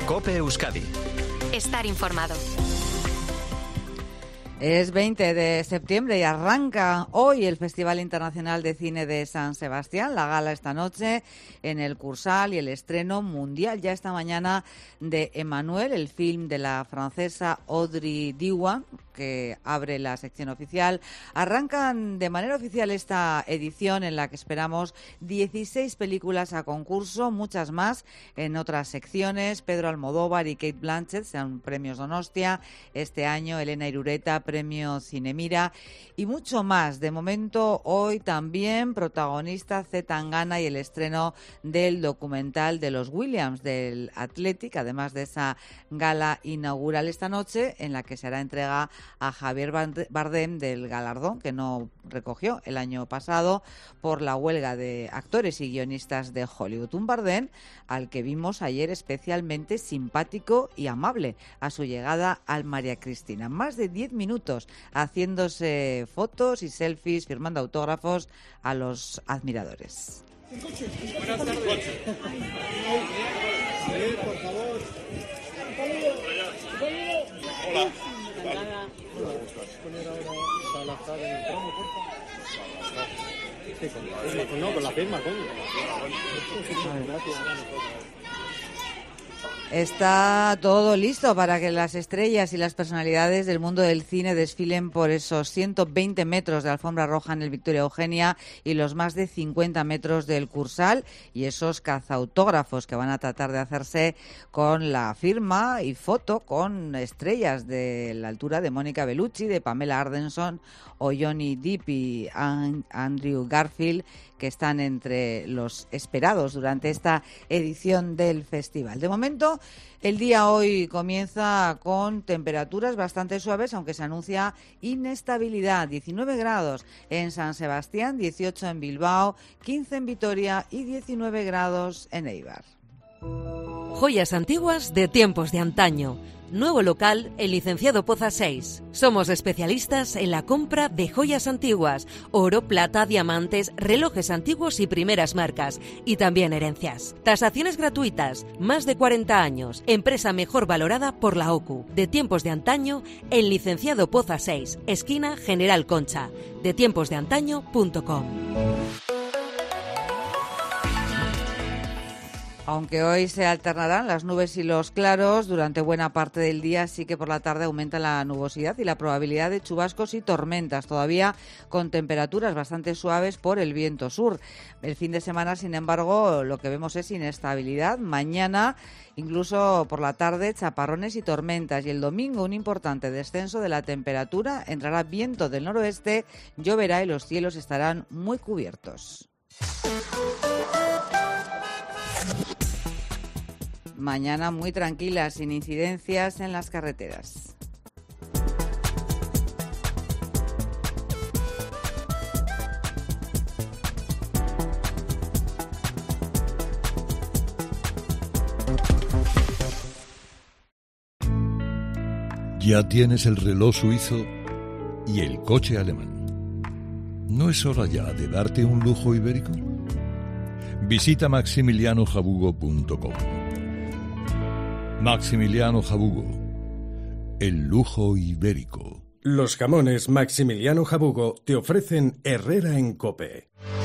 COPE Euskadi. Estar informado. Es 20 de septiembre y arranca hoy el Festival Internacional de Cine de San Sebastián, la gala esta noche en el Cursal y el estreno mundial ya esta mañana de Emmanuelle, el film de la francesa Audrey Diwan, que abre la sección oficial. Arrancan de manera oficial esta edición en la que esperamos 16 películas a concurso, muchas más en otras secciones. Pedro Almodóvar y Cate Blanchett sean premios Donostia, este año Elena Irureta, premio Cinemira y mucho más. De momento, hoy también protagonista Z Tangana y el estreno del documental de los Williams del Athletic, además de esa gala inaugural esta noche en la que se hará entrega a Javier Bardem del galardón que no recogió el año pasado por la huelga de actores y guionistas de Hollywood. Un Bardem al que vimos ayer especialmente simpático y amable a su llegada al María Cristina. Más de 10 minutos haciéndose fotos y selfies, firmando autógrafos a los admiradores. Buenas tardes. Por favor. Hola. Poner ahora Salazar en el tramo, por favor. No, con la firma, coño. Gracias. Está todo listo para que las estrellas y las personalidades del mundo del cine desfilen por esos 120 metros de alfombra roja en el Victoria Eugenia y los más de 50 metros del Cursal y esos cazautógrafos que van a tratar de hacerse con la firma y foto con estrellas de la altura de Mónica Bellucci, de Pamela Anderson o Johnny Depp y Andrew Garfield, que están entre los esperados durante esta edición del festival. De momento, el día hoy comienza con temperaturas bastante suaves, aunque se anuncia inestabilidad. 19 grados en San Sebastián, 18 en Bilbao, 15 en Vitoria y 19 grados en Eibar. Joyas antiguas de tiempos de antaño. Nuevo local, el Licenciado Poza 6. Somos especialistas en la compra de joyas antiguas, oro, plata, diamantes, relojes antiguos y primeras marcas, y también herencias. Tasaciones gratuitas, más de 40 años, empresa mejor valorada por la OCU. De tiempos de antaño, el Licenciado Poza 6, esquina General Concha, detiemposdeantaño.com. Aunque hoy se alternarán las nubes y los claros, durante buena parte del día sí que por la tarde aumenta la nubosidad y la probabilidad de chubascos y tormentas, todavía con temperaturas bastante suaves por el viento sur. El fin de semana, sin embargo, lo que vemos es inestabilidad. Mañana, incluso por la tarde, chaparrones y tormentas. Y el domingo, un importante descenso de la temperatura. Entrará viento del noroeste, lloverá y los cielos estarán muy cubiertos. Mañana muy tranquila, sin incidencias en las carreteras. Ya tienes el reloj suizo y el coche alemán. ¿No es hora ya de darte un lujo ibérico? Visita maximilianojabugo.com. Maximiliano Jabugo, el lujo ibérico. Los jamones Maximiliano Jabugo te ofrecen Herrera en COPE.